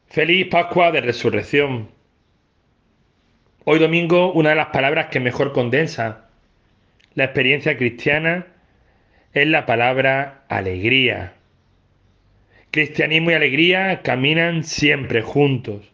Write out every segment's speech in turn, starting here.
Feliz Pascua de Resurrección. Hoy domingo, una de las palabras que mejor condensa la experiencia cristiana es la palabra alegría. Cristianismo y alegría caminan siempre juntos.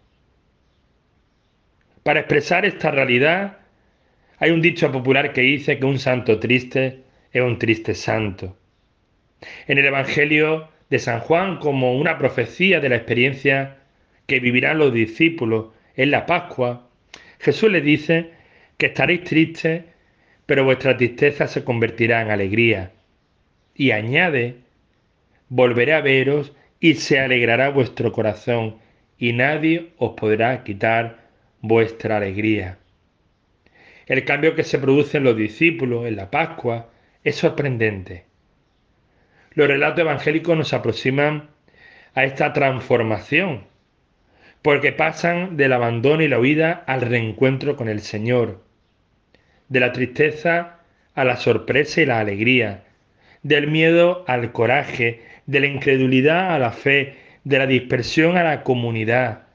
Para expresar esta realidad, hay un dicho popular que dice que un santo triste es un triste santo. En el Evangelio de San Juan, como una profecía de la experiencia que vivirán los discípulos en la Pascua, Jesús les dice que estaréis tristes, pero vuestra tristeza se convertirá en alegría. Y añade, volveré a veros y se alegrará vuestro corazón, y nadie os podrá quitar vuestra alegría. El cambio que se produce en los discípulos en la Pascua es sorprendente. Los relatos evangélicos nos aproximan a esta transformación, porque pasan del abandono y la huida al reencuentro con el Señor, de la tristeza a la sorpresa y la alegría, del miedo al coraje, de la incredulidad a la fe, de la dispersión a la comunidad,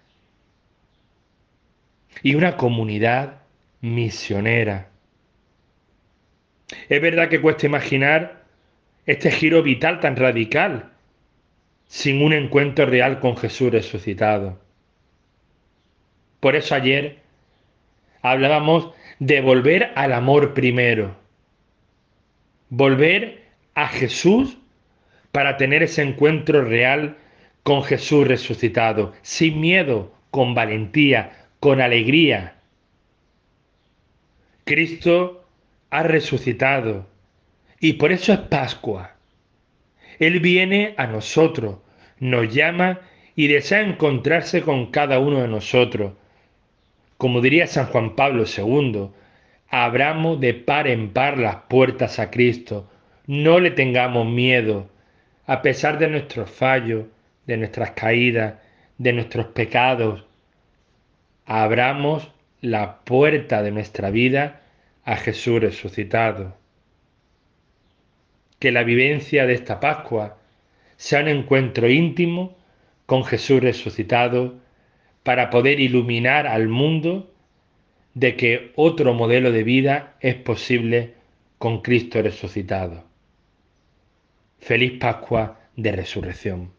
y una comunidad misionera. Es verdad que cuesta imaginar este giro vital tan radical sin un encuentro real con Jesús resucitado. Por eso ayer hablábamos de volver al amor primero, volver a Jesús para tener ese encuentro real con Jesús resucitado, sin miedo, con valentía, con alegría. Cristo ha resucitado y por eso es Pascua. Él viene a nosotros, nos llama y desea encontrarse con cada uno de nosotros. Como diría San Juan Pablo II, abramos de par en par las puertas a Cristo. No le tengamos miedo, a pesar de nuestros fallos, de nuestras caídas, de nuestros pecados. Abramos la puerta de nuestra vida a Jesús resucitado. Que la vivencia de esta Pascua sea un encuentro íntimo con Jesús resucitado para poder iluminar al mundo de que otro modelo de vida es posible con Cristo resucitado. Feliz Pascua de Resurrección.